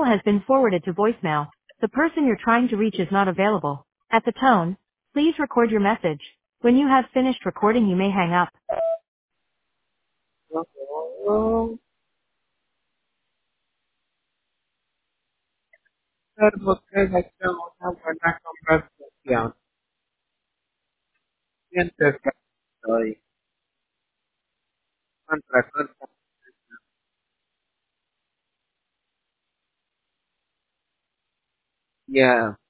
has been forwarded to voicemail. The person you're trying to reach is not available. At the tone, please record your message. When you have finished recording, you may hang up. Oh, sir, busqué de hecho una buena conversación mientras que estoy contra contra. Yeah.